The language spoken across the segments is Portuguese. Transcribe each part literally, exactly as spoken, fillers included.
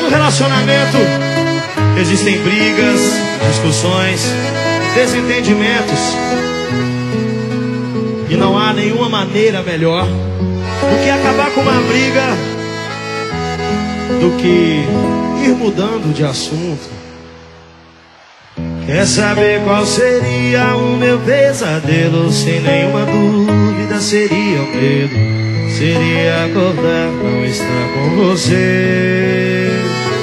todo relacionamento existem brigas, discussões, desentendimentos. E não há nenhuma maneira melhor do que acabar com uma briga, do que ir mudando de assunto. Quer saber qual seria o meu pesadelo? Sem nenhuma dúvida seria o medo. Seria acordar, não estar com você.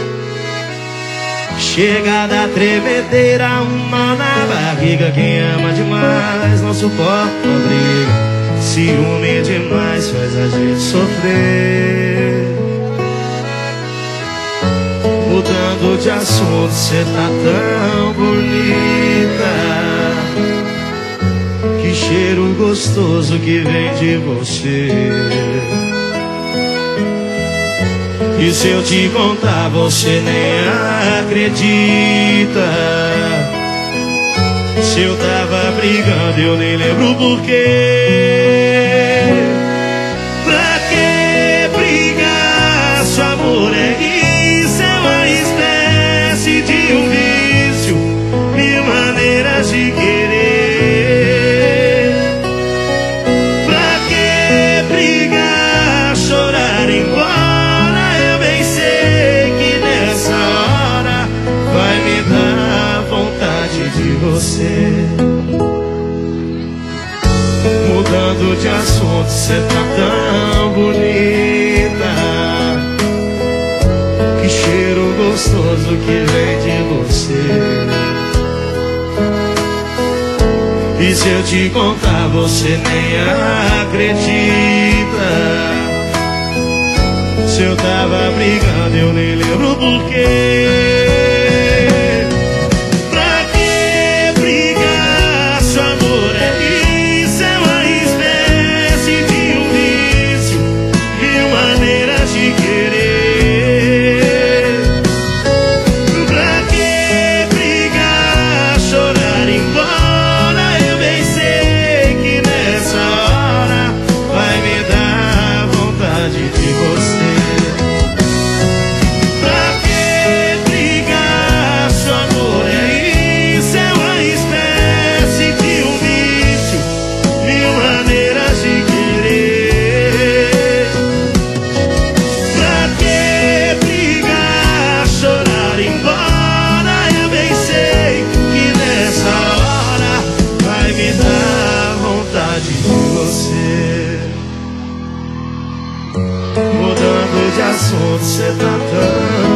Chega da tremedeira, um nó na barriga. Quem ama demais não suporta a briga. Ciúme demais faz a gente sofrer. Mudando de assunto, cê tá tão bonita. Que cheiro gostoso que vem de você. E se eu te contar, você nem acredita. Se eu tava brigando, eu nem lembro o porquê. Pra que brigar? Seu amor é isso, é uma espécie de um vício, mil maneiras de querer. Pra que brigar? Chorar embora, eu bem sei que nessa hora vai me dar vontade de você. Mudando de assunto, cê tá tão bonita. Que cheiro gostoso que vem de você. E se eu te contar, você nem acredita. Se eu tava brigando, eu nem lembro o porquê. Mudando de assunto, cê tá tão